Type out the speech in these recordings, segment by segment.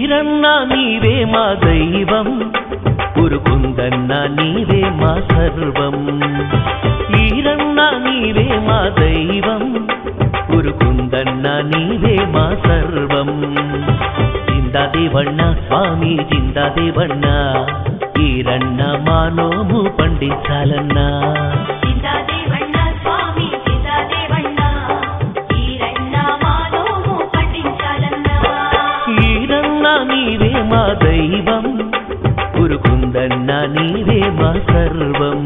ఈరన్న నీవే మా దైవం, ఉరుకుందన్న నీవే మా సర్వం. ఈరన్న నీవే మా దైవం, ఉరుకుందన్న నీవే మా సర్వం. జిందాదేవಣ್ణ స్వామి జిందాదేవಣ್ణ, ఈరన్న మా నోము పండించాలన్నా. నీవే మా దైవం, ఉరుకుందన్న నీవే మా సర్వం.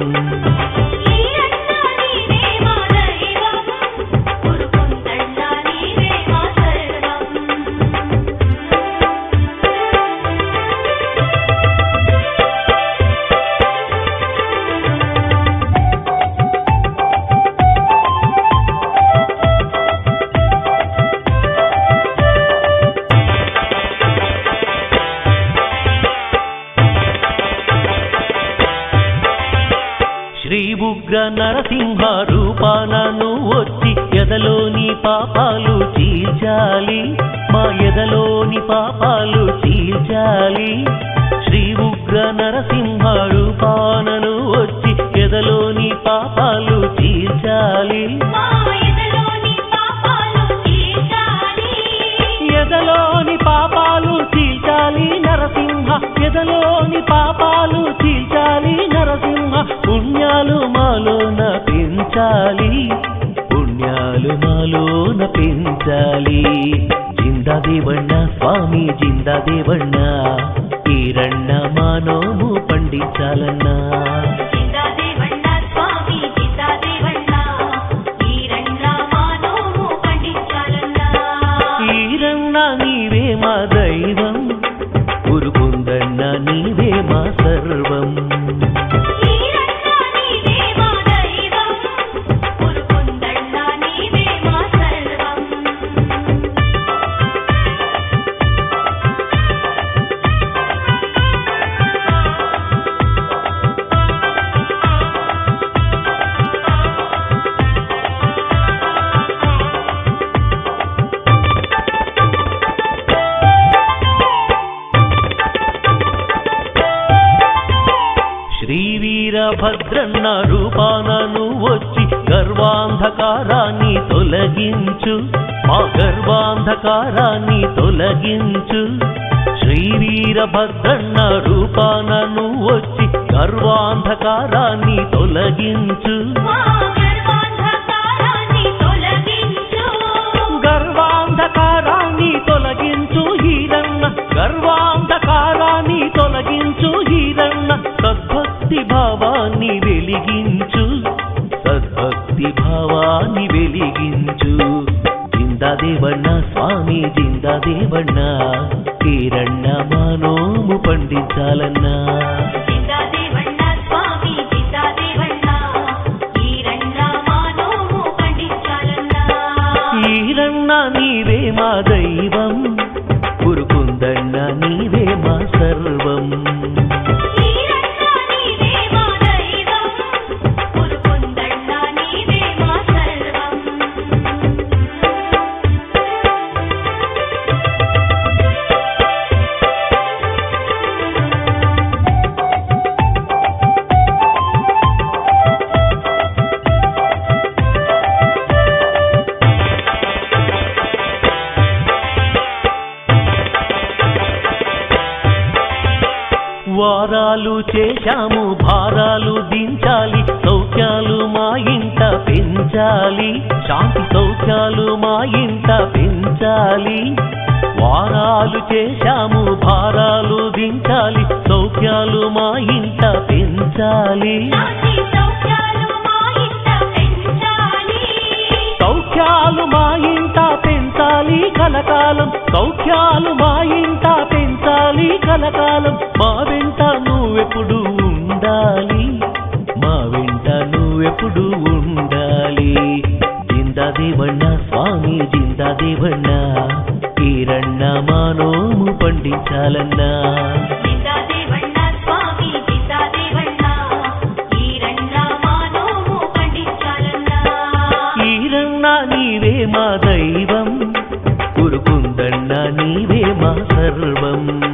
శ్రీ ఉగ్ర నరసింహ రూపానను వచ్చి ఎదలోని పాపాలు చీల్చాలి, మా ఎదలోని పాపాలు చీల్చాలి. శ్రీ ఉగ్ర నరసింహ రూపానను వచ్చి ఎదలోని పాపాలు చీల్చాలి, ఎదలోని పాపాలు చీల్చాలి నరసింహ, ఎదలోని పాపాలు చీల్చాలి నరసింహ. పుణ్యాలు మాలోన పెంచాలి, పుణ్యాలు మాలోన పెంచాలి. జిందాదేవಣ್ణ స్వామి జిందాదేవಣ್ణ, ఈరన్న మా నోము పండించాలన్నా. ఈరన్న నీవే మా దైవం, ఉరుకుందన్న నీవే మా సర్వం. వీరభద్రన్న రూపానను వచ్చి గర్వాంధకారాన్ని తొలగించు, మా గర్వాంధకారాన్ని తొలగించు. శ్రీ వీరభద్రన్న రూపానను వచ్చి గర్వాంధకారాన్ని తొలగించు, గర్వాంధకారాన్ని తొలగించు ఈరన్న, గర్వాంధకారాన్ని తొలగించు ఈరన్న. సద్భక్తి భావాన్ని వెలిగించు, సద్భక్తి భావాన్ని వెలిగించు. జిందాదేవಣ್ణ స్వామి జిందాదేవಣ್ణ, ఈరన్న మా నోము పండించాలన్నా. ఈరన్న నీవే మా దైవం, ఉరుకుందన్న నీవే మా సర్వం. వారాలు చేశాము భారాలు దించాలి, సౌఖ్యాలు మా ఇంట పెంచాలి, శాంతి సౌఖ్యాలు మా ఇంట పెంచాలి. వారాలు చేశాము భారాలు దించాలి, సౌఖ్యాలు మా ఇంట పెంచాలి, సౌఖ్యాలు మా ఇంట పెంచాలి కలకాలం, సౌఖ్యాలు మా ఇంట పెంచాలి కలకాలం. మా వెంట నువ్వెప్పుడు ఉండాలి, మా వెంట నువ్వెప్పుడు ఉండాలి. జిందాదేవಣ್ణ స్వామి జిందాదేవಣ್ణ, ఈరన్న మా నోము పండించాలన్నా. ఈరన్న నీవే మా దైవం, ఉరుకుందన్న నీవే మా సర్వం